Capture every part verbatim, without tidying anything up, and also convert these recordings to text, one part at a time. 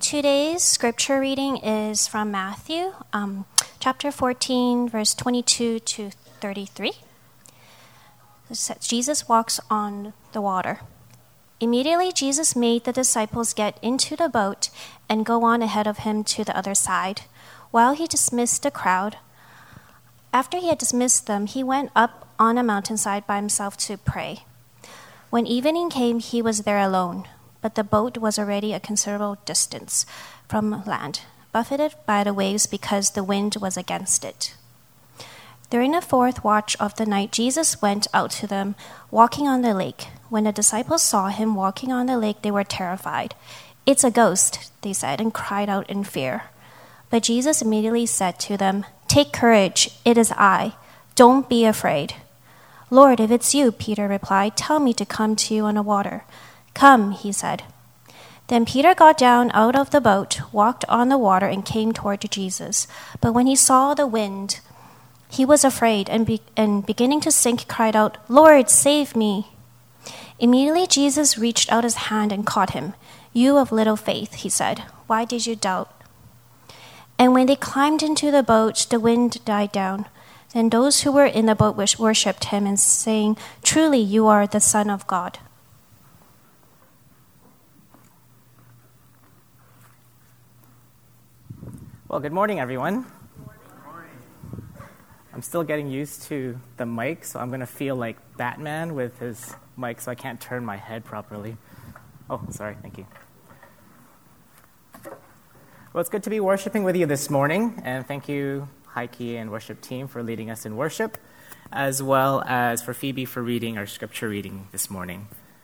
Today's scripture reading is from Matthew, um, chapter fourteen, verse twenty-two to thirty-three. It says, Jesus walks on the water. Immediately, Jesus made the disciples get into the boat and go on ahead of him to the other side, while he dismissed the crowd. After he had dismissed them, he went up on a mountainside by himself to pray. When evening came, he was there alone, but the boat was already a considerable distance from land, buffeted by the waves because the wind was against it. During the fourth watch of the night, Jesus went out to them, walking on the lake. When the disciples saw him walking on the lake, they were terrified. "It's a ghost," they said, and cried out in fear. But Jesus immediately said to them, "Take courage, it is I. Don't be afraid." "Lord, if it's you," Peter replied, "tell me to come to you on the water." "Come," he said. Then Peter got down out of the boat, walked on the water, and came toward Jesus. But when he saw the wind, he was afraid, and, be- and beginning to sink, cried out, "Lord, save me." Immediately Jesus reached out his hand and caught him. "You of little faith," he said, "why did you doubt?" And when they climbed into the boat, the wind died down. Then those who were in the boat worshipped him, and saying, "Truly you are the Son of God." Well, good morning, everyone. I'm still getting used to the mic, so I'm going to feel like Batman with his mic, so I can't turn my head properly. Oh, sorry, thank you. Well, it's good to be worshiping with you this morning, and thank you, Heike and worship team, for leading us in worship, as well as for Phoebe for reading our scripture reading this morning.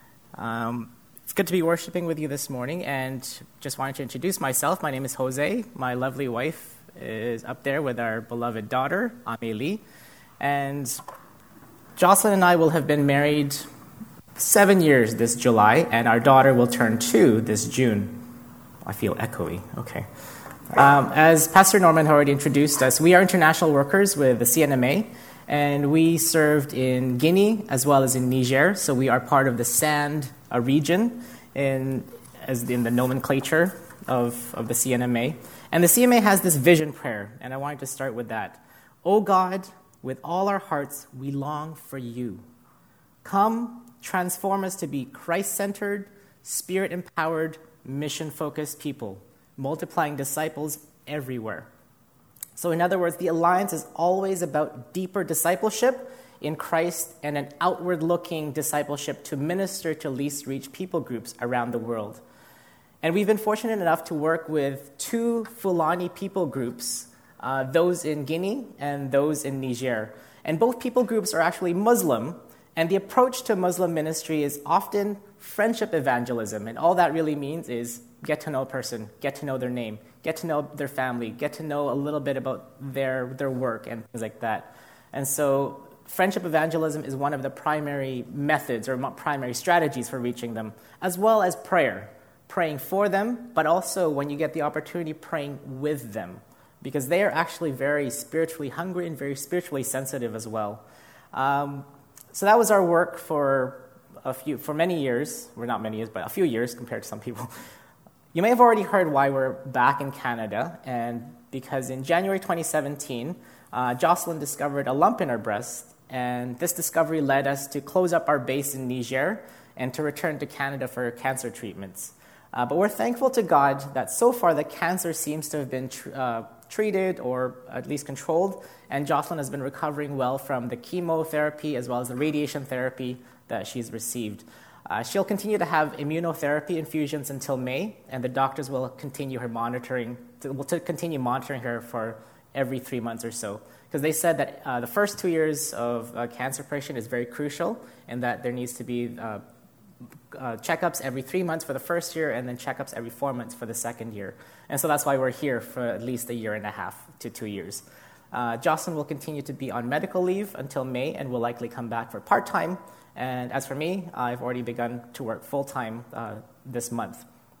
Um, it's good to be worshiping with you this morning, and just wanted to introduce myself. My name is Jose. My lovely wife is up there with our beloved daughter, Amelie. And Jocelyn and I will have been married seven years this July, and our daughter will turn two this June. I feel echoey. Okay. Um, as Pastor Norman already introduced us, we are international workers with the C N M A, and we served in Guinea as well as in Niger. So we are part of the SAND uh, region in as in the nomenclature of, of the C N M A. And the C N M A has this vision prayer, and I wanted to start with that. "O God, with all our hearts, we long for you. Come, transform us to be Christ-centered, Spirit-empowered, mission-focused people, multiplying disciples everywhere." So in other words, the Alliance is always about deeper discipleship in Christ and an outward-looking discipleship to minister to least reached people groups around the world. And we've been fortunate enough to work with two Fulani people groups, uh, those in Guinea and those in Niger. And both people groups are actually Muslim, and the approach to Muslim ministry is often friendship evangelism. And all that really means is get to know a person, get to know their name, get to know their family, get to know a little bit about their, their work and things like that. And so friendship evangelism is one of the primary methods or primary strategies for reaching them, as well as prayer. Praying for them, but also when you get the opportunity, praying with them, because they are actually very spiritually hungry and very spiritually sensitive as well. Um, so that was our work for a few, for many years. Well, not many years, but a few years compared to some people. You may have already heard why we're back in Canada, and because in January twenty seventeen, uh, Jocelyn discovered a lump in her breast, and this discovery led us to close up our base in Niger and to return to Canada for cancer treatments. Uh, but we're thankful to God that so far the cancer seems to have been tr- uh, treated or at least controlled, and Jocelyn has been recovering well from the chemotherapy as well as the radiation therapy that she's received. Uh, she'll continue to have immunotherapy infusions until May, and the doctors will continue her monitoring, to, will to continue monitoring her for every three months or so. Because they said that uh, the first two years of uh, cancer patient is very crucial, and that there needs to be uh, Uh, checkups every three months for the first year, and then checkups every four months for the second year. And so that's why we're here for at least a year and a half to two years. Uh, Jocelyn will continue to be on medical leave until May and will likely come back for part-time. And as for me, I've already begun to work full-time uh, this month.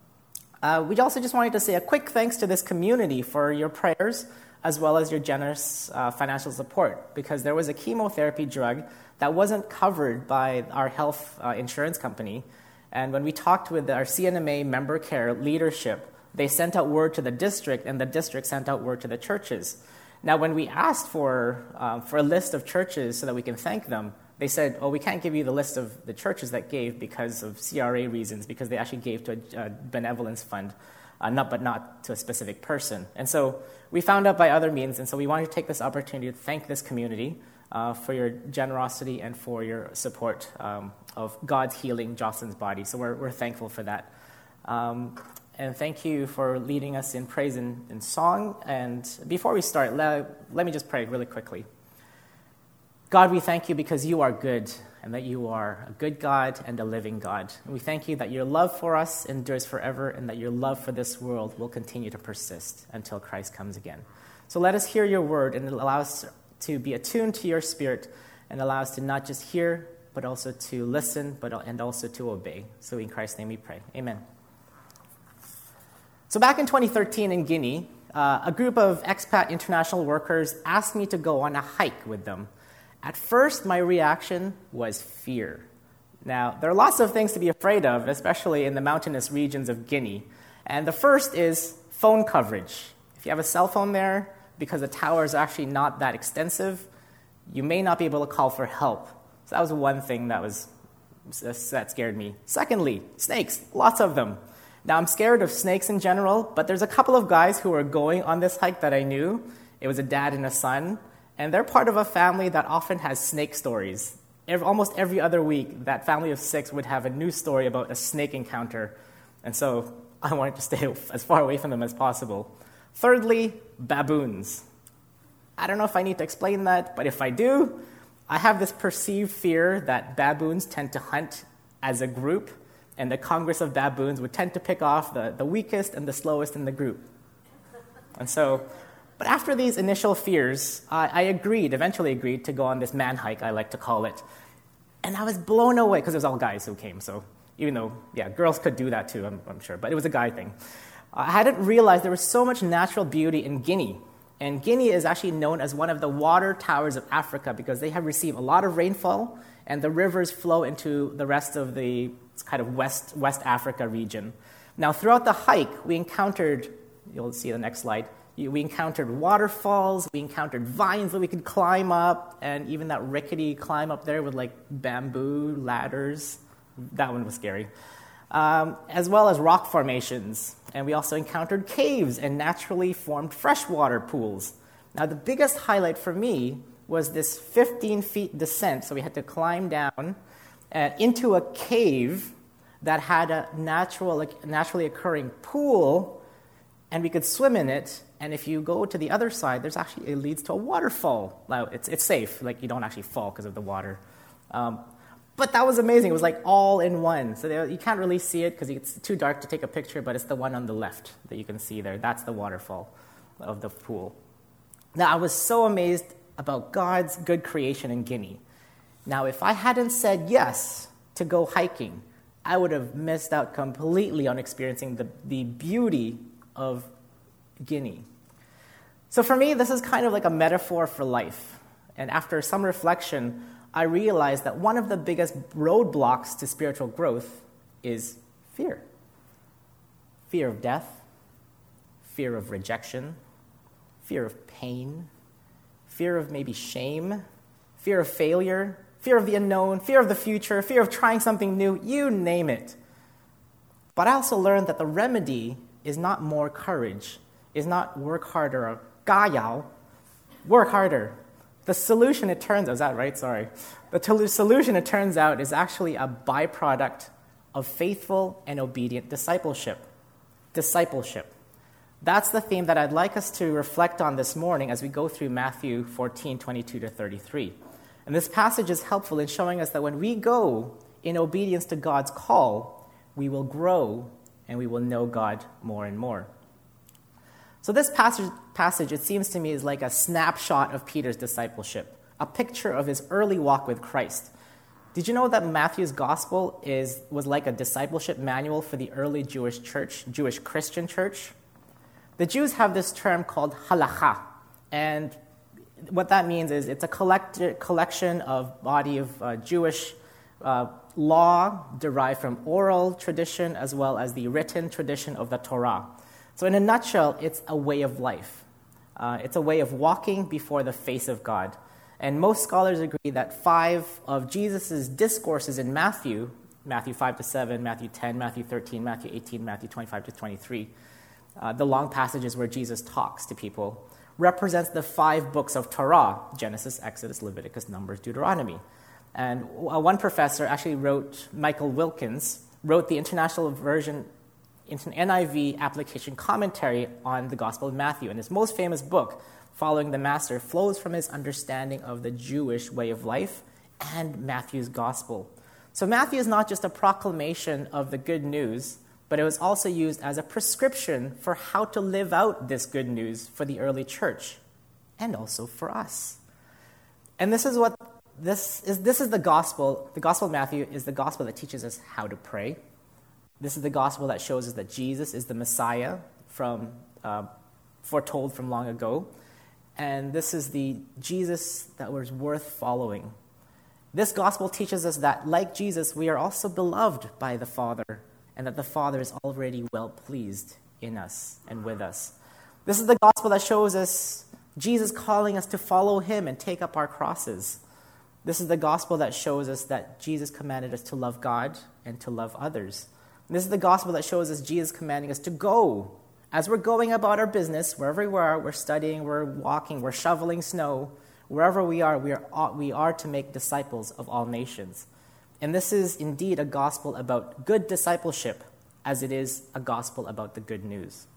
Uh, we also just wanted to say a quick thanks to this community for your prayers as well as your generous uh, financial support, because there was a chemotherapy drug that wasn't covered by our health uh, insurance company. And when we talked with our C N M A member care leadership, They sent out word to the district, and the district sent out word to the churches. Now, when we asked for, uh, for a list of churches so that we can thank them, they said, oh, we can't give you the list of the churches that gave because of C R A reasons, because they actually gave to a, a benevolence fund, uh, not but not to a specific person. And so we found out by other means, and so we wanted to take this opportunity to thank this community uh, for your generosity and for your support um, of God's healing Jocelyn's body. So we're, we're thankful for that. Um, and thank you for leading us in praise and, and song. And before we start, let, let me just pray really quickly. God, we thank you because you are good and that you are a good God and a living God. And we thank you that your love for us endures forever and that your love for this world will continue to persist until Christ comes again. So let us hear your word and allow us to be attuned to your spirit and allow us to not just hear, but also to listen but and also to obey. So in Christ's name we pray. Amen. So back in twenty thirteen in Guinea, uh, a group of expat international workers asked me to go on a hike with them. At first, my reaction was fear. Now, there are lots of things to be afraid of, especially in the mountainous regions of Guinea. And the first is phone coverage. If you have a cell phone there, because the tower is actually not that extensive, you may not be able to call for help. So that was one thing that was that scared me. Secondly, snakes, lots of them. Now, I'm scared of snakes in general, but there's a couple of guys who were going on this hike that I knew. It was a dad and a son. And they're part of a family that often has snake stories. Every, almost every other week, that family of six would have a new story about a snake encounter. And so I wanted to stay as far away from them as possible. Thirdly, baboons. I don't know if I need to explain that, but if I do, I have this perceived fear that baboons tend to hunt as a group, and the Congress of Baboons would tend to pick off the, the weakest and the slowest in the group. And so... But after these initial fears, uh, I agreed, eventually agreed, to go on this man hike, I like to call it. And I was blown away, because it was all guys who came, so even though, yeah, girls could do that too, I'm, I'm sure, but it was a guy thing. Uh, I hadn't realized there was so much natural beauty in Guinea. And Guinea is actually known as one of the water towers of Africa because they have received a lot of rainfall, and the rivers flow into the rest of the kind of West, West Africa region. Now, throughout the hike, we encountered, you'll see the next slide, we encountered waterfalls, we encountered vines that we could climb up, and even that rickety climb up there with like bamboo ladders. That one was scary. Um, as well as rock formations. And we also encountered caves and naturally formed freshwater pools. Now, the biggest highlight for me was this fifteen feet descent. So we had to climb down uh, into a cave that had a natural, like, naturally occurring pool, and we could swim in it. And if you go to the other side, there's actually, it leads to a waterfall. Now, it's it's safe, like you don't actually fall because of the water. Um, but that was amazing. It was like all in one. So there, you can't really see it because it's too dark to take a picture, but it's the one on the left that you can see there. That's the waterfall of the pool. Now, I was so amazed about God's good creation in Guinea. Now, if I hadn't said yes to go hiking, I would have missed out completely on experiencing the, the beauty of Guinea. So for me, this is kind of like a metaphor for life. And after some reflection, I realized that one of the biggest roadblocks to spiritual growth is fear. Fear of death, fear of rejection, fear of pain, fear of maybe shame, fear of failure, fear of the unknown, fear of the future, fear of trying something new, you name it. But I also learned that the remedy is not more courage, is not work harder, or 加油, work harder. The solution, it turns out, is that right? Sorry. The t- solution, it turns out, is actually a byproduct of faithful and obedient discipleship. Discipleship. That's the theme that I'd like us to reflect on this morning as we go through Matthew fourteen, twenty-two to thirty-three. And this passage is helpful in showing us that when we go in obedience to God's call, we will grow and we will know God more and more. So this passage, passage, it seems to me, is like a snapshot of Peter's discipleship, a picture of his early walk with Christ. Did you know that Matthew's gospel is was like a discipleship manual for the early Jewish church, Jewish Christian church? The Jews have this term called halakha, and what that means is it's a collect, collection of body of uh, Jewish uh, law derived from oral tradition as well as the written tradition of the Torah. So in a nutshell, it's a way of life. Uh, it's a way of walking before the face of God. And most scholars agree that five of Jesus' discourses in Matthew, Matthew five to seven, Matthew ten, Matthew thirteen, Matthew eighteen, Matthew twenty-five to twenty-three, uh, the long passages where Jesus talks to people, represents the five books of Torah: Genesis, Exodus, Leviticus, Numbers, Deuteronomy. And uh, one professor actually wrote, Michael Wilkins, wrote the International Version, N I V application commentary on the Gospel of Matthew. And his most famous book, Following the Master, flows from his understanding of the Jewish way of life and Matthew's Gospel. So Matthew is not just a proclamation of the good news, but it was also used as a prescription for how to live out this good news for the early church and also for us. And this is what this is this is the gospel. The Gospel of Matthew is the gospel that teaches us how to pray. This is the gospel that shows us that Jesus is the Messiah from uh, foretold from long ago. And this is the Jesus that was worth following. This gospel teaches us that, like Jesus, we are also beloved by the Father, and that the Father is already well pleased in us and with us. This is the gospel that shows us Jesus calling us to follow him and take up our crosses. This is the gospel that shows us that Jesus commanded us to love God and to love others. This is the gospel that shows us Jesus commanding us to go. As we're going about our business, wherever we are, we're studying, we're walking, we're shoveling snow, wherever we are, we are, we are to make disciples of all nations. And this is indeed a gospel about good discipleship, as it is a gospel about the good news.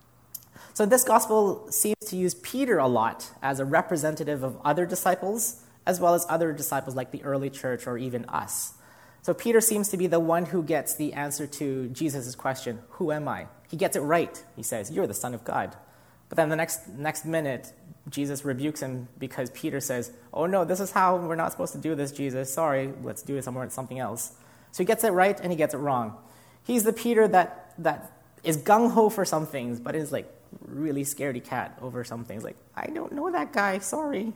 So this gospel seems to use Peter a lot as a representative of other disciples, as well as other disciples like the early church or even us. So Peter seems to be the one who gets the answer to Jesus' question, who am I? He gets it right. He says, you're the Son of God. But then the next next minute, Jesus rebukes him because Peter says, oh no, this is how we're not supposed to do this, Jesus. Sorry, let's do it somewhere something else. So he gets it right and he gets it wrong. He's the Peter that that is gung-ho for some things, but is like really scaredy cat over some things. Like, I don't know that guy, sorry.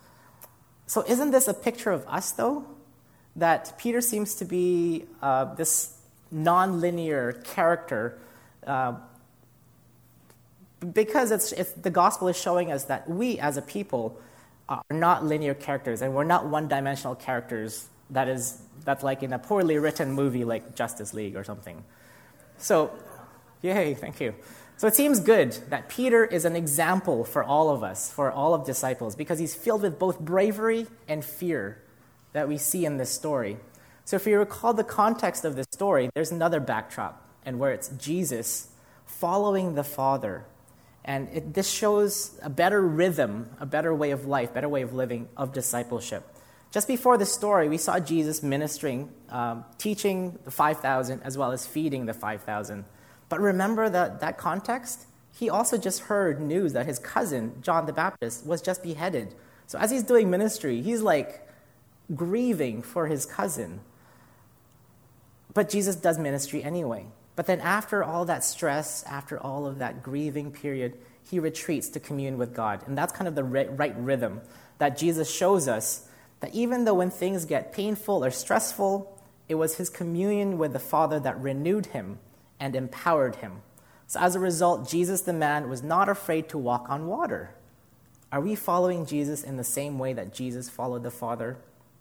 So isn't this a picture of us, though? That Peter seems to be uh, this non-linear character uh, because it's, it's, the gospel is showing us that we as a people are not linear characters, and we're not one-dimensional characters that is that's like in a poorly written movie like Justice League or something. So, yay, thank you. So it seems good that Peter is an example for all of us, for all of disciples, because he's filled with both bravery and fear that we see in this story. So if you recall the context of this story, there's another backdrop, and where it's Jesus following the Father. And it, this shows a better rhythm, a better way of life, better way of living of discipleship. Just before this story, we saw Jesus ministering, um, teaching the five thousand, as well as feeding the five thousand. But remember that, that context? He also just heard news that his cousin, John the Baptist, was just beheaded. So as he's doing ministry, he's like grieving for his cousin. But Jesus does ministry anyway. But then after all that stress, after all of that grieving period, he retreats to commune with God. And that's kind of the right rhythm that Jesus shows us, that even though when things get painful or stressful, it was his communion with the Father that renewed him and empowered him. So as a result, Jesus the man was not afraid to walk on water. Are we following Jesus in the same way that Jesus followed the Father?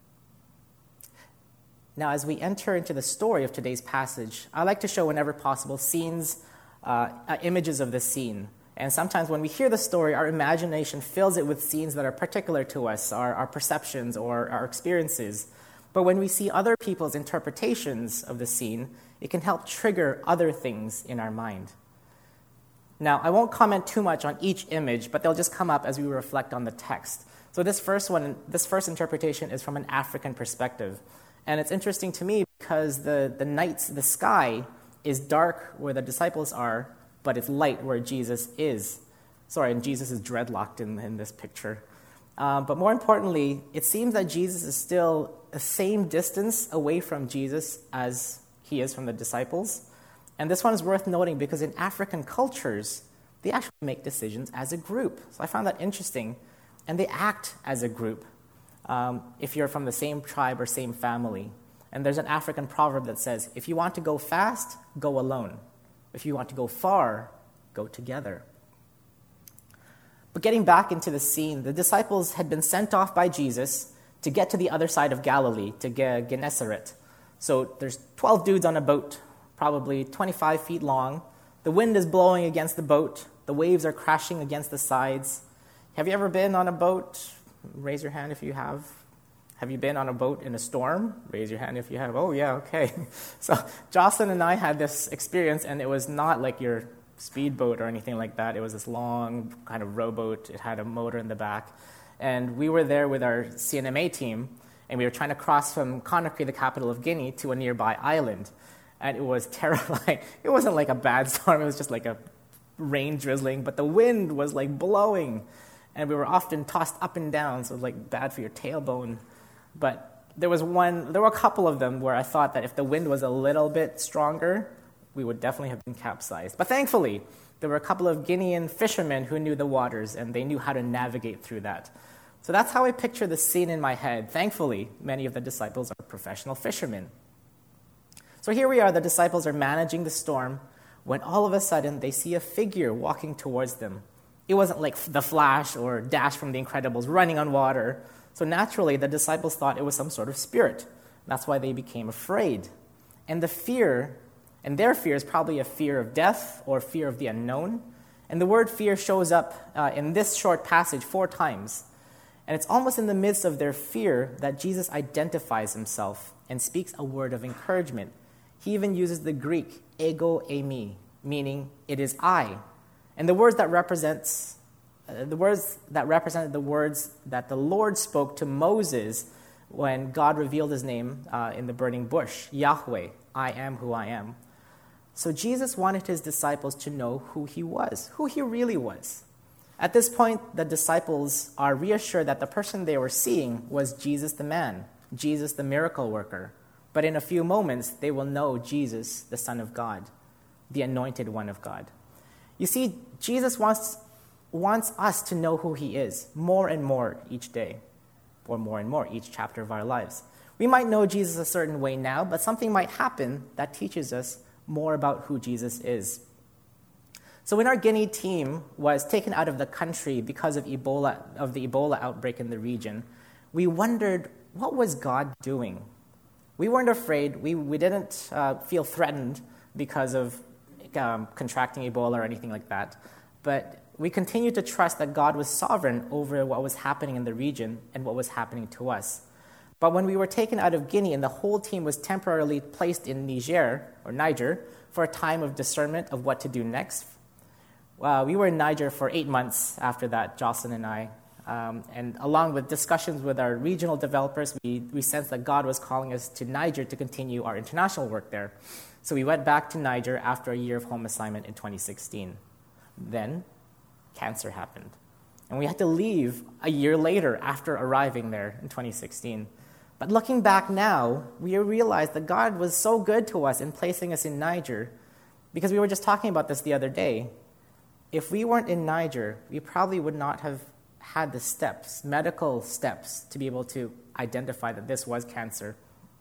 Now, as we enter into the story of today's passage, I like to show, whenever possible, scenes, uh, uh, images of this scene. And sometimes when we hear the story, our imagination fills it with scenes that are particular to us, our, our perceptions or our experiences. But when we see other people's interpretations of the scene, it can help trigger other things in our mind. Now, I won't comment too much on each image, but they'll just come up as we reflect on the text. So this first one, this first interpretation is from an African perspective. And it's interesting to me because the, the night, the sky is dark where the disciples are, but it's light where Jesus is. Sorry, and Jesus is dreadlocked in, in this picture. Uh, but more importantly, it seems that Jesus is still the same distance away from Jesus as he is from the disciples. And this one is worth noting because in African cultures, they actually make decisions as a group. So I found that interesting. And they act as a group. Um, if you're from the same tribe or same family. And there's an African proverb that says, if you want to go fast, go alone. If you want to go far, go together. But getting back into the scene, the disciples had been sent off by Jesus to get to the other side of Galilee, to Ge- Gennesaret. So there's twelve dudes on a boat, probably twenty-five feet long. The wind is blowing against the boat. The waves are crashing against the sides. Have you ever been on a boat? Raise your hand if you have. Have you been on a boat in a storm? Raise your hand if you have. Oh, yeah, okay. So Jocelyn and I had this experience, and it was not like your speedboat or anything like that. It was this long kind of rowboat. It had a motor in the back. And we were there with our C N M A team, and we were trying to cross from Conakry, the capital of Guinea, to a nearby island. And it was terrifying. It wasn't like a bad storm. It was just like a rain drizzling, but the wind was like blowing. And we were often tossed up and down, so it was like bad for your tailbone. But there was one, there were a couple of them where I thought that if the wind was a little bit stronger, we would definitely have been capsized. But thankfully, there were a couple of Guinean fishermen who knew the waters, and they knew how to navigate through that. So that's how I picture the scene in my head. Thankfully, many of the disciples are professional fishermen. So here we are, the disciples are managing the storm, when all of a sudden they see a figure walking towards them. It wasn't like the Flash or Dash from The Incredibles running on water. So naturally, the disciples thought it was some sort of spirit. That's why they became afraid. And the fear, and their fear is probably a fear of death or fear of the unknown. And the word fear shows up uh, in this short passage four times. And it's almost in the midst of their fear that Jesus identifies himself and speaks a word of encouragement. He even uses the Greek, ego eimi, meaning it is I. And the words that represents uh, the words that represented the words that the Lord spoke to Moses when God revealed his name uh, in the burning bush, Yahweh, I am who I am. So Jesus wanted his disciples to know who he was, who he really was. At this point, the disciples are reassured that the person they were seeing was Jesus the man, Jesus the miracle worker. But in a few moments, they will know Jesus, the Son of God, the anointed one of God. You see, Jesus wants, wants us to know who he is more and more each day, or more and more each chapter of our lives. We might know Jesus a certain way now, but something might happen that teaches us more about who Jesus is. So when our Guinea team was taken out of the country because of Ebola, of the Ebola outbreak in the region, we wondered, what was God doing? We weren't afraid. We, we didn't uh, feel threatened because of um, contracting Ebola or anything like that. But we continued to trust that God was sovereign over what was happening in the region and what was happening to us. But when we were taken out of Guinea and the whole team was temporarily placed in Niger, or Niger, for a time of discernment of what to do next, uh, we were in Niger for eight months after that, Jocelyn and I. Um, and along with discussions with our regional developers, we, we sensed that God was calling us to Niger to continue our international work there. So we went back to Niger after a year of home assignment in twenty sixteen. Then, cancer happened. And we had to leave a year later after arriving there in twenty sixteen. But looking back now, we realized that God was so good to us in placing us in Niger, because we were just talking about this the other day. If we weren't in Niger, we probably would not have had the steps, medical steps, to be able to identify that this was cancer.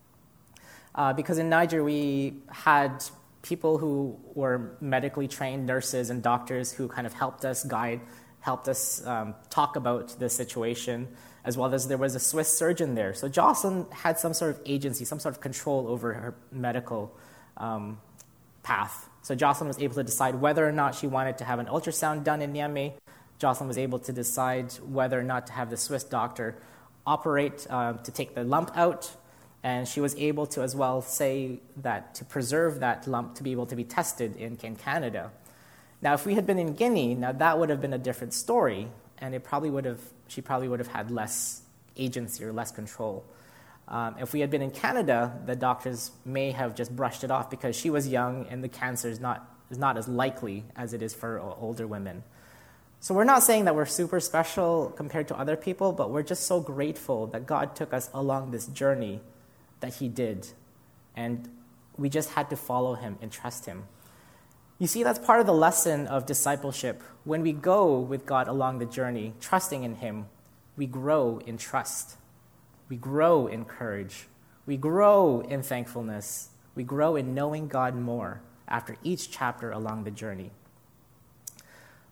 Uh, because in Niger, we had people who were medically trained, nurses and doctors who kind of helped us guide, helped us um, talk about the situation, as well as there was a Swiss surgeon there. So Jocelyn had some sort of agency, some sort of control over her medical um, path. So Jocelyn was able to decide whether or not she wanted to have an ultrasound done in Niamey. Jocelyn was able to decide whether or not to have the Swiss doctor operate uh, to take the lump out. And she was able to as well say that to preserve that lump to be able to be tested in, in Canada. Now, if we had been in Guinea, now that would have been a different story, and it probably would have, she probably would have had less agency or less control. Um, if we had been in Canada, the doctors may have just brushed it off because she was young and the cancer is not, is not as likely as it is for older women. So we're not saying that we're super special compared to other people, but we're just so grateful that God took us along this journey that he did. And we just had to follow him and trust him. You see, that's part of the lesson of discipleship. When we go with God along the journey, trusting in him, we grow in trust. We grow in courage. We grow in thankfulness. We grow in knowing God more after each chapter along the journey.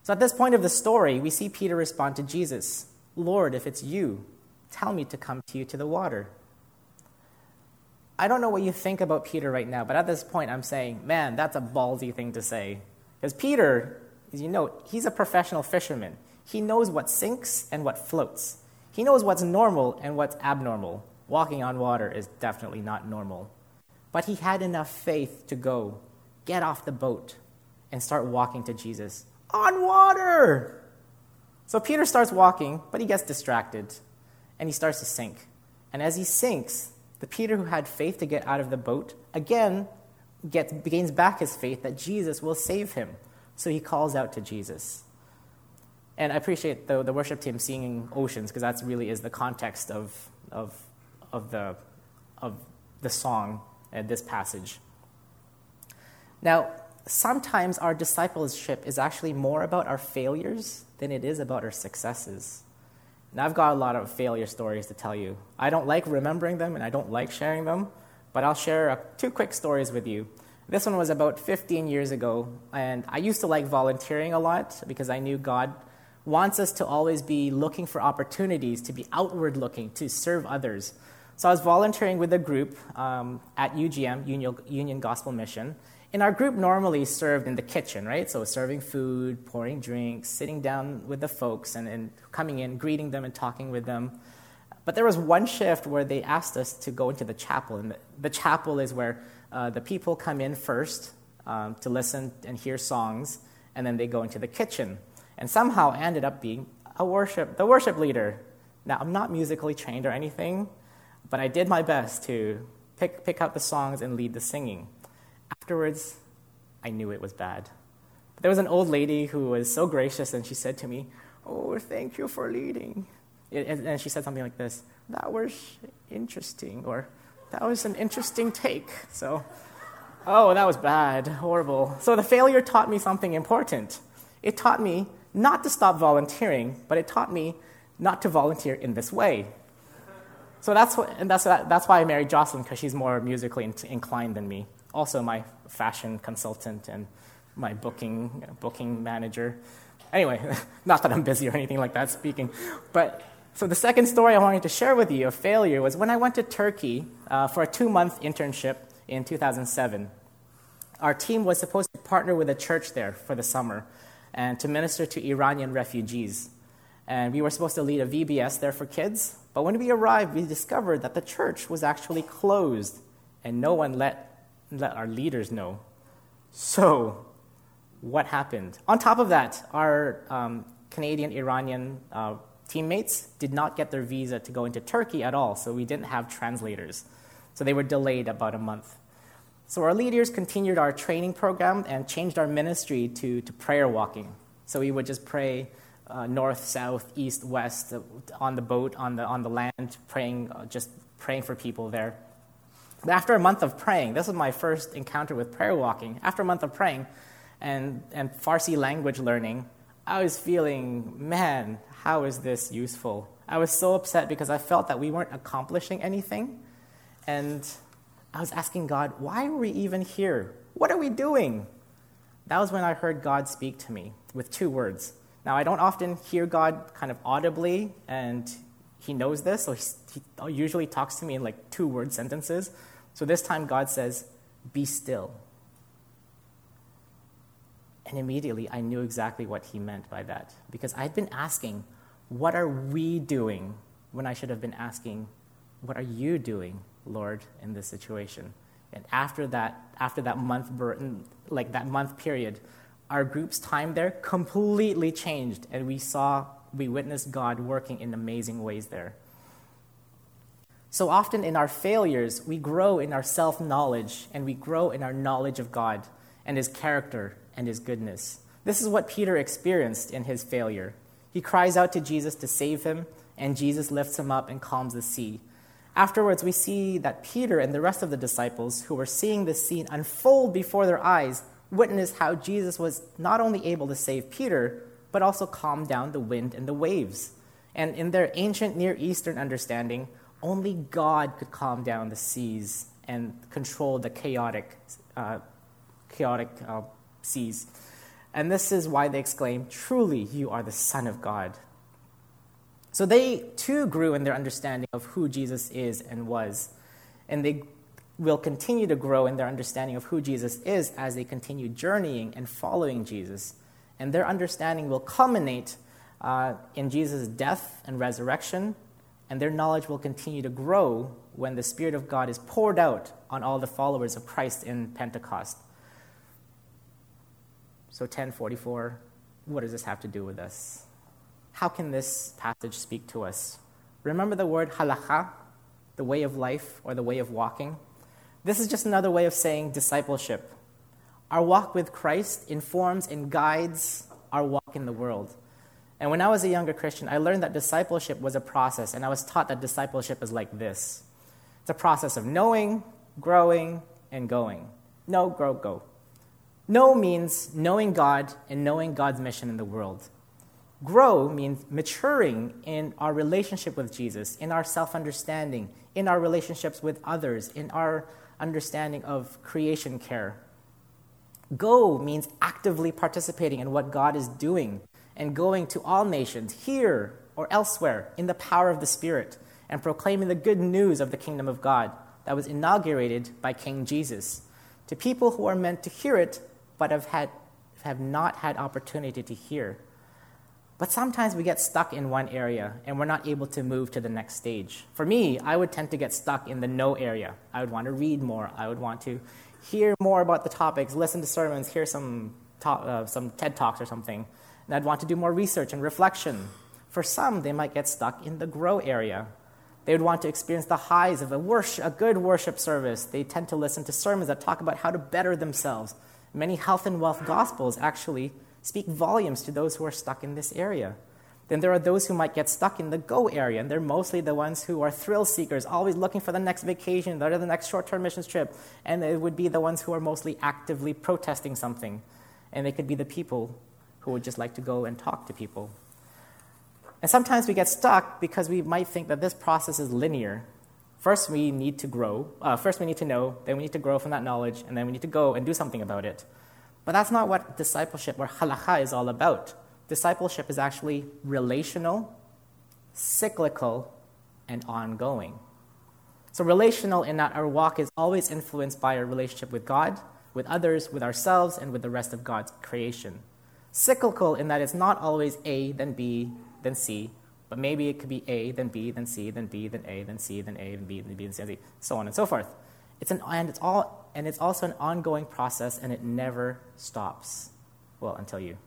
So at this point of the story, we see Peter respond to Jesus, "Lord, if it's you, tell me to come to you to the water." I don't know what you think about Peter right now, but at this point I'm saying, man, that's a ballsy thing to say. Because Peter, as you know, he's a professional fisherman. He knows what sinks and what floats. He knows what's normal and what's abnormal. Walking on water is definitely not normal. But he had enough faith to go, get off the boat, and start walking to Jesus on water. So Peter starts walking, but he gets distracted, and he starts to sink. And as he sinks, the Peter who had faith to get out of the boat, again, gets, gains back his faith that Jesus will save him. So he calls out to Jesus. And I appreciate the, the worship team singing Oceans, because that really is the context of, of, of, the, of the song and this passage. Now, sometimes our discipleship is actually more about our failures than it is about our successes. And I've got a lot of failure stories to tell you. I don't like remembering them, and I don't like sharing them, but I'll share a, two quick stories with you. This one was about fifteen years ago, and I used to like volunteering a lot because I knew God wants us to always be looking for opportunities, to be outward-looking, to serve others. So I was volunteering with a group um, at U G M, Union, Union Gospel Mission. And our group normally served in the kitchen, right? So serving food, pouring drinks, sitting down with the folks, and, and coming in, greeting them and talking with them. But there was one shift where they asked us to go into the chapel. And the, the chapel is where uh, the people come in first um, to listen and hear songs, and then they go into the kitchen. And somehow I ended up being a worship, the worship leader. Now, I'm not musically trained or anything, but I did my best to pick, pick out the songs and lead the singing. Afterwards, I knew it was bad. But there was an old lady who was so gracious, and she said to me, "Oh, thank you for leading." And she said something like this, "That was interesting," or "That was an interesting take." So, oh, that was bad, horrible. So the failure taught me something important. It taught me not to stop volunteering, but it taught me not to volunteer in this way. So that's what, and that's that's why I married Jocelyn, because she's more musically in, inclined than me. Also, my fashion consultant and my booking booking manager. Anyway, not that I'm busy or anything like that speaking. But so the second story I wanted to share with you of failure was when I went to Turkey uh, for a two-month internship in two thousand seven. Our team was supposed to partner with a church there for the summer and to minister to Iranian refugees. And we were supposed to lead a V B S there for kids. But when we arrived, we discovered that the church was actually closed, and no one let let our leaders know. So, what happened? On top of that, our um, Canadian-Iranian uh, teammates did not get their visa to go into Turkey at all, so we didn't have translators. So they were delayed about a month. So our leaders continued our training program and changed our ministry to, to prayer walking. So we would just pray uh, north, south, east, west, uh, on the boat, on the on the land, praying, uh, just praying for people there. But after a month of praying, this was my first encounter with prayer walking. After a month of praying and, and Farsi language learning, I was feeling, man, how is this useful? I was so upset because I felt that we weren't accomplishing anything. And I was asking God, why are we even here? What are we doing? That was when I heard God speak to me with two words. Now, I don't often hear God kind of audibly, and he knows this, so he, he usually talks to me in like two-word sentences. So this time God says, "Be still." And immediately I knew exactly what he meant by that, because I'd been asking, what are we doing, when I should have been asking, what are you doing, Lord, in this situation? And after that, after that month, like that month period, our group's time there completely changed, and we saw, we witnessed God working in amazing ways there. So often in our failures, we grow in our self-knowledge, and we grow in our knowledge of God and his character and his goodness. This is what Peter experienced in his failure. He cries out to Jesus to save him, and Jesus lifts him up and calms the sea. Afterwards, we see that Peter and the rest of the disciples who were seeing this scene unfold before their eyes witnessed how Jesus was not only able to save Peter, but also calm down the wind and the waves. And in their ancient Near Eastern understanding, only God could calm down the seas and control the chaotic, uh, chaotic uh, seas. And this is why they exclaim, "Truly, you are the Son of God." So they too grew in their understanding of who Jesus is and was. And they will continue to grow in their understanding of who Jesus is as they continue journeying and following Jesus. And their understanding will culminate uh, in Jesus' death and resurrection, and their knowledge will continue to grow when the Spirit of God is poured out on all the followers of Christ in Pentecost. So ten forty-four, what does this have to do with us? How can this passage speak to us? Remember the word halakha, the way of life or the way of walking? This is just another way of saying discipleship. Our walk with Christ informs and guides our walk in the world. And when I was a younger Christian, I learned that discipleship was a process, and I was taught that discipleship is like this. It's a process of knowing, growing, and going. Know, grow, go. Know means knowing God and knowing God's mission in the world. Grow means maturing in our relationship with Jesus, in our self-understanding, in our relationships with others, in our understanding of creation care. Go means actively participating in what God is doing and going to all nations, here or elsewhere, in the power of the Spirit, and proclaiming the good news of the kingdom of God that was inaugurated by King Jesus to people who are meant to hear it but have had have not had opportunity to hear. But sometimes we get stuck in one area and we're not able to move to the next stage. For me, I would tend to get stuck in the know area. I would want to read more. I would want to hear more about the topics, listen to sermons, hear some talk, uh, some TED Talks or something. And I'd want to do more research and reflection. For some, they might get stuck in the grow area. They would want to experience the highs of a, worship, a good worship service. They tend to listen to sermons that talk about how to better themselves. Many health and wealth gospels actually speak volumes to those who are stuck in this area. Then there are those who might get stuck in the go area, and they're mostly the ones who are thrill seekers, always looking for the next vacation, or the next short-term missions trip, and it would be the ones who are mostly actively protesting something. And they could be the people who would just like to go and talk to people. And sometimes we get stuck because we might think that this process is linear. First, we need to grow. Uh, first, we need to know. Then we need to grow from that knowledge. And then we need to go and do something about it. But that's not what discipleship or halakha is all about. Discipleship is actually relational, cyclical, and ongoing. So relational in that our walk is always influenced by our relationship with God, with others, with ourselves, and with the rest of God's creation. Cyclical in that it's not always A, then B, then C, but maybe it could be A, then B, then C, then B, then A, then C, then A, then B, then B, then C, then C, so on and so forth. It's an and it's all and it's also an ongoing process, and it never stops. Well, until you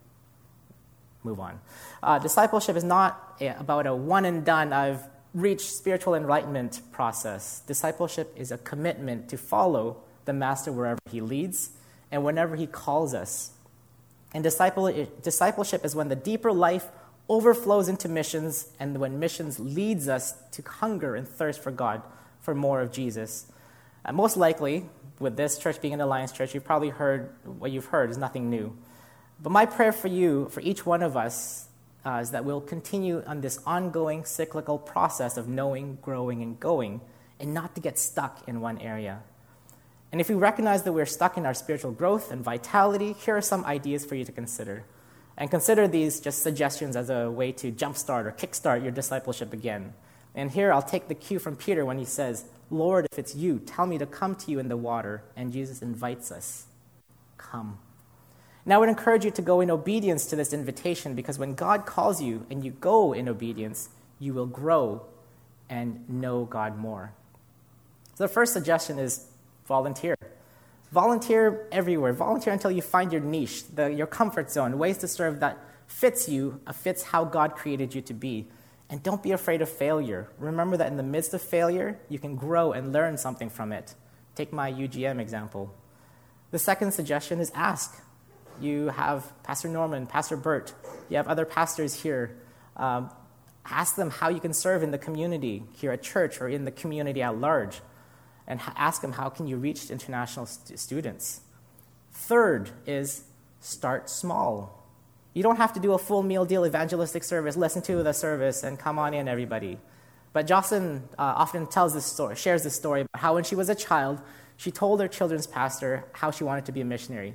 move on. Uh, discipleship is not a, about a one and done, I've reached spiritual enlightenment process. Discipleship is a commitment to follow the Master wherever he leads and whenever he calls us. And disciple, discipleship is when the deeper life overflows into missions, and when missions leads us to hunger and thirst for God, for more of Jesus. Uh, most likely, with this church being an Alliance church, you've probably heard what you've heard is nothing new. But my prayer for you, for each one of us, uh, is that we'll continue on this ongoing cyclical process of knowing, growing, and going, and not to get stuck in one area. And if we recognize that we're stuck in our spiritual growth and vitality, here are some ideas for you to consider. And consider these just suggestions as a way to jumpstart or kickstart your discipleship again. And here I'll take the cue from Peter when he says, "Lord, if it's you, tell me to come to you in the water." And Jesus invites us. Come. Now I would encourage you to go in obedience to this invitation, because when God calls you and you go in obedience, you will grow and know God more. So the first suggestion is volunteer. Volunteer everywhere. Volunteer until you find your niche, the, your comfort zone, ways to serve that fits you, uh, fits how God created you to be. And don't be afraid of failure. Remember that in the midst of failure, you can grow and learn something from it. Take my U G M example. The second suggestion is ask. You have Pastor Norman, Pastor Bert, you have other pastors here. Um, ask them how you can serve in the community here at church or in the community at large. And ask them, how can you reach international st- students? Third is start small. You don't have to do a full meal deal evangelistic service, listen to the service, and come on in, everybody. But Jocelyn uh, often tells this story, shares this story about how when she was a child, she told her children's pastor how she wanted to be a missionary.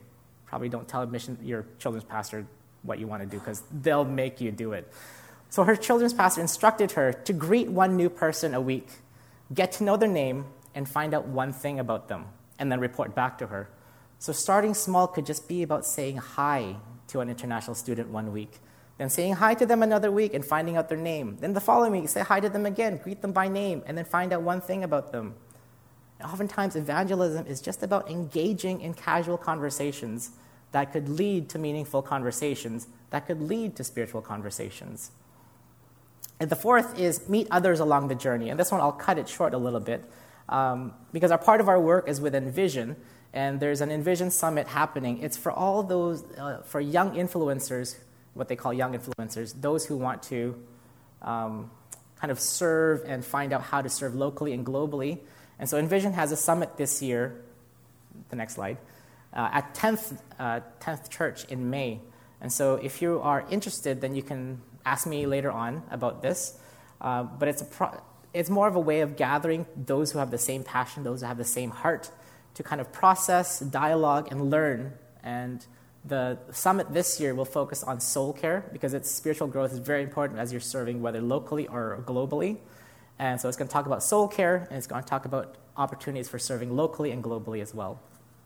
probably don't tell mission, your children's pastor what you want to do because they'll make you do it. So her children's pastor instructed her to greet one new person a week, get to know their name, and find out one thing about them, and then report back to her. So starting small could just be about saying hi to an international student one week, then saying hi to them another week and finding out their name. Then the following week, say hi to them again, greet them by name, and then find out one thing about them. And oftentimes, evangelism is just about engaging in casual conversations that could lead to meaningful conversations, that could lead to spiritual conversations. And the fourth is meet others along the journey. And this one, I'll cut it short a little bit, um, because our part of our work is with Envision, and there's an Envision Summit happening. It's for all those, uh, for young influencers, what they call young influencers, those who want to um, kind of serve and find out how to serve locally and globally. And so Envision has a summit this year, the next slide, uh, at tenth, uh, tenth Church in May. And so if you are interested, then you can ask me later on about this. Uh, but it's, a pro- it's more of a way of gathering those who have the same passion, those who have the same heart, to kind of process, dialogue, and learn. And the summit this year will focus on soul care because its spiritual growth is very important as you're serving, whether locally or globally. And so it's going to talk about soul care, and it's going to talk about opportunities for serving locally and globally as well.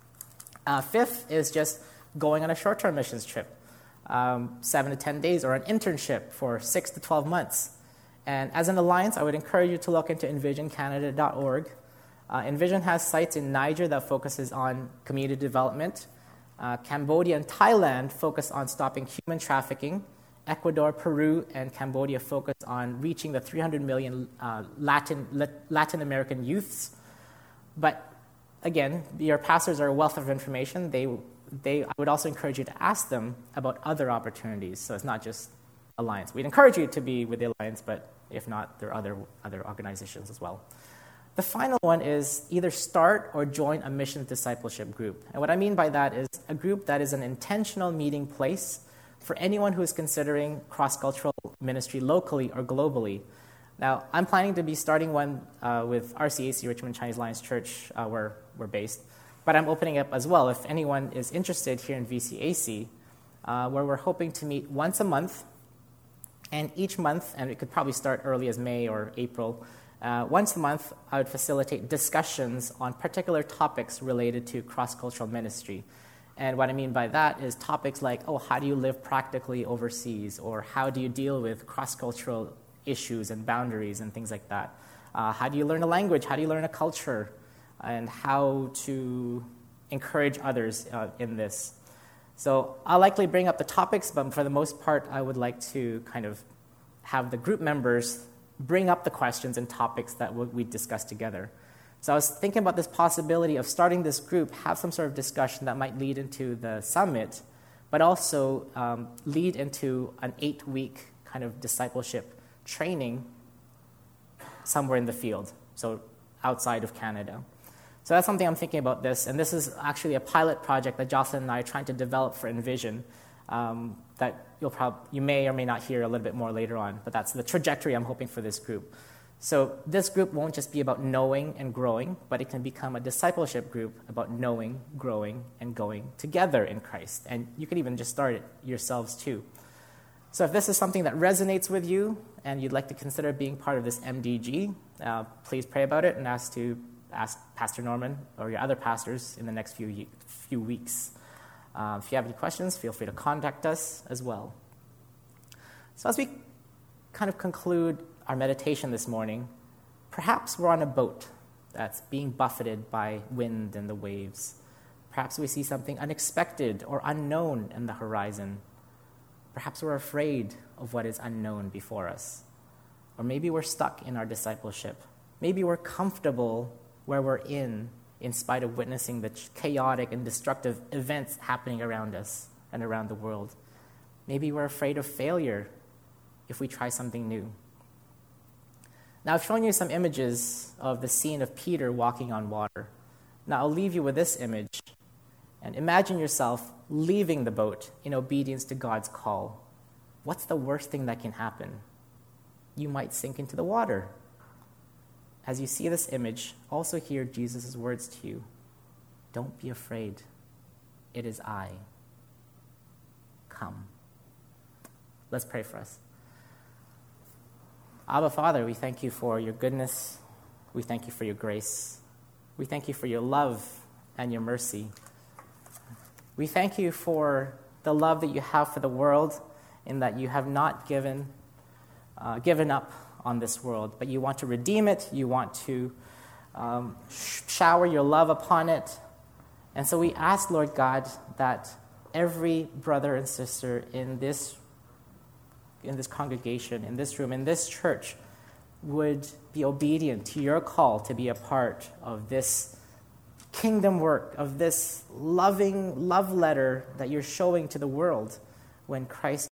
Uh, fifth is just going on a short-term missions trip, um, seven to ten days, or an internship for six to twelve months. And as an alliance, I would encourage you to look into envision canada dot org. Uh, Envision has sites in Niger that focuses on community development. Uh, Cambodia and Thailand focus on stopping human trafficking. Ecuador, Peru, and Cambodia focus on reaching the three hundred million uh, Latin, Latin American youths. But again, your pastors are a wealth of information. They, they, I would also encourage you to ask them about other opportunities. So it's not just Alliance. We'd encourage you to be with the Alliance, but if not, there are other, other organizations as well. The final one is either start or join a mission discipleship group. And what I mean by that is a group that is an intentional meeting place for anyone who is considering cross-cultural ministry locally or globally. Now, I'm planning to be starting one uh, with R C A C, Richmond Chinese Alliance Church, uh, where we're based. But I'm opening up as well if anyone is interested here in V C A C, uh, where we're hoping to meet once a month. And each month, and it could probably start early as May or April, Uh, once a month, I would facilitate discussions on particular topics related to cross-cultural ministry. And what I mean by that is topics like, oh, how do you live practically overseas? Or how do you deal with cross-cultural issues and boundaries and things like that? Uh, how do you learn a language? How do you learn a culture? And how to encourage others uh, in this. So I'll likely bring up the topics, but for the most part, I would like to kind of have the group members bring up the questions and topics that we discuss together. So I was thinking about this possibility of starting this group, have some sort of discussion that might lead into the summit, but also um, lead into an eight-week kind of discipleship training somewhere in the field, so outside of Canada. So that's something I'm thinking about this, and this is actually a pilot project that Jocelyn and I are trying to develop for Envision. Um, that you'll prob- you may or may not hear a little bit more later on, but that's the trajectory I'm hoping for this group. So this group won't just be about knowing and growing, but it can become a discipleship group about knowing, growing, and going together in Christ. And you can even just start it yourselves too. So if this is something that resonates with you and you'd like to consider being part of this M D G, uh, please pray about it and ask to ask Pastor Norman or your other pastors in the next few few weeks. Uh, if you have any questions, feel free to contact us as well. So as we kind of conclude our meditation this morning, perhaps we're on a boat that's being buffeted by wind and the waves. Perhaps we see something unexpected or unknown in the horizon. Perhaps we're afraid of what is unknown before us. Or maybe we're stuck in our discipleship. Maybe we're comfortable where we're in, in spite of witnessing the chaotic and destructive events happening around us and around the world. Maybe we're afraid of failure if we try something new. Now, I've shown you some images of the scene of Peter walking on water. Now, I'll leave you with this image. And imagine yourself leaving the boat in obedience to God's call. What's the worst thing that can happen? You might sink into the water. As you see this image, also hear Jesus' words to you. Don't be afraid. It is I. come. Let's pray for us. Abba, Father, we thank you for your goodness. We thank you for your grace. We thank you for your love and your mercy. We thank you for the love that you have for the world, in that you have not given, uh, given up on this world, but you want to redeem it. You want to um, sh- shower your love upon it. And so we ask, Lord God, that every brother and sister in this in this congregation, in this room, in this church, would be obedient to your call to be a part of this kingdom work, of this loving love letter that you're showing to the world when Christ